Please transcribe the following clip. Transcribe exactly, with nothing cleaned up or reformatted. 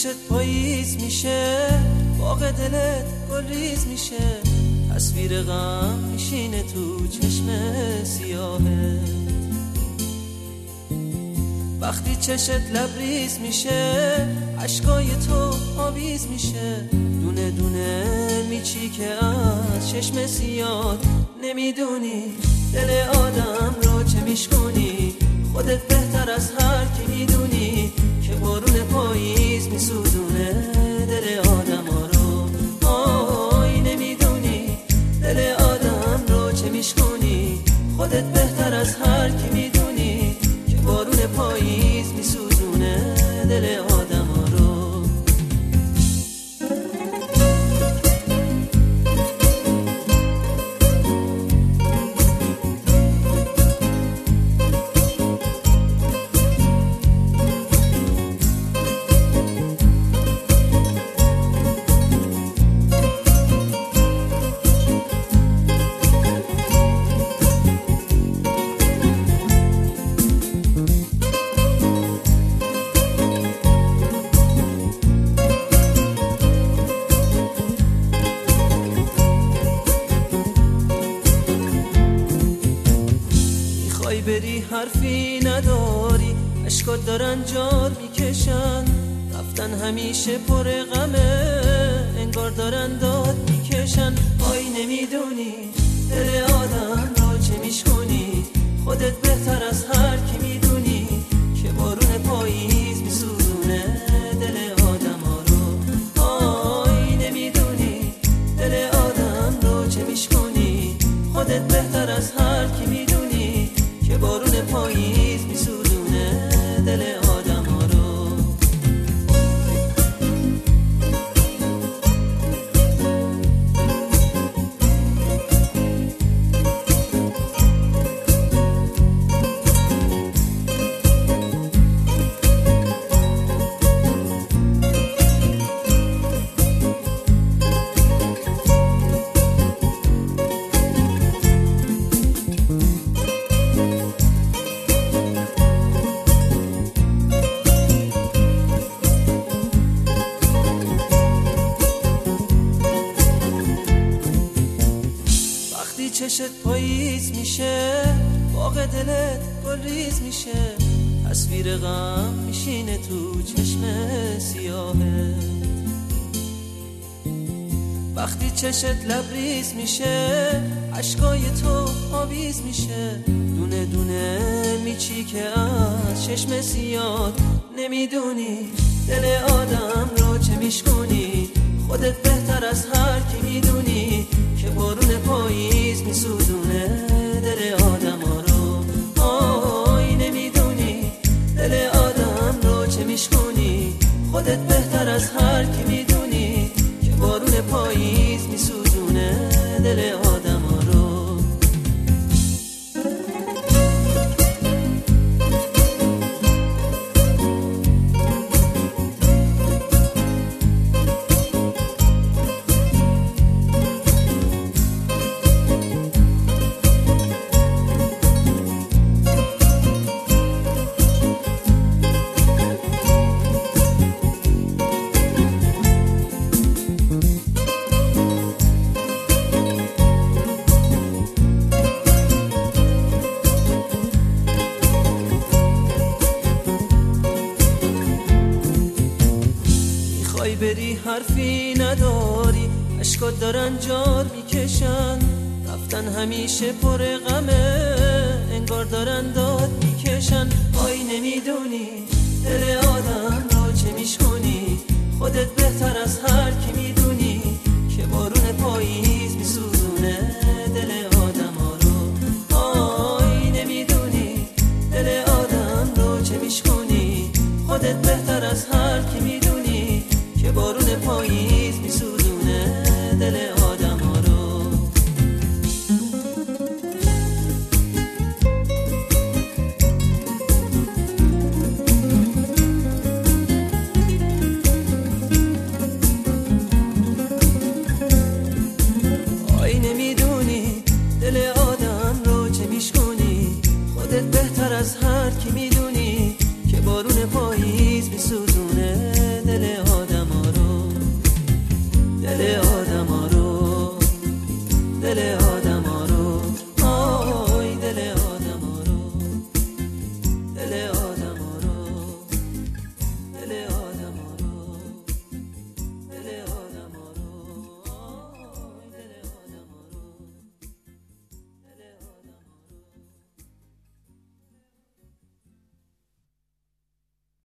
چشت پاییز میشه، باغ دلت گلریز میشه، تصویر غم میشینه تو چشم سیاهه. وقتی چشت لبریز میشه، عشقای تو آویز میشه، دونه دونه میچی که از چشم سیاه نمیدونی دل آدم رو چه میشکنی. خودت بهتر از هر کی میدونی که بارون پاییز میسوزونه دل آدم ها رو. آی نمیدونی دل آدم رو چه میشکنی. خودت بهتر از هر کی میدونی که بارون پاییز میسوزونه دل آدم ها رو. بری حرفی نداری، اشکات دارن جار میکشن، رفتن همیشه پر غمه، انگار دارن داد میکشن. آی نمیدونی دل آدم رو چه میشکنی. خودت بهتر از هر کی میدونی که بارون پاییز میسوزونه دل آدم ها رو. آی نمیدونی دل آدم رو چه میشکنی. خودت بهتر از هر کی میدونی که بارون پاییز میسوزونه دل آدم ها رو. چشت پاییز میشه، باغ دلت گلریز میشه، تصویر غم میشینه تو چشم سیاهه. وقتی چشت لبریز میشه، عشقای تو آویز میشه، دونه دونه میچی که از چشم سیاه نمیدونی دل آدم رو چه میشکنی. خودت بهتر از هر کی میدونی که بارون پاییز میسوزونه دل آدم ها رو. آی نمیدونی دل آدم رو چه میشکنی. خودت بهتر از هر کی میدونی که بارون پاییز میسوزونه دل آدم ها رو. بری حرفی نداری، اشکات دارن جار میکشن، رفتن همیشه پر غمه، انگار دارن داد میکشن. آی نمیدونی دل آدم رو چه میشکنی. خودت بهتر از هر کی میدونی که بارون پاییز میسوزونه دل آدم ها رو. آی نمیدونی دل آدم رو چه میشکنی. خودت بهتر از هر کی میدونی که بارون پاییز میسوزونه دل آدم ها رو. آی نمیدونی دل آدم رو چه میشکنی. خودت بهتر از هر کی میدونی که بارون پاییز میسوزونه دل آدم. دل آدم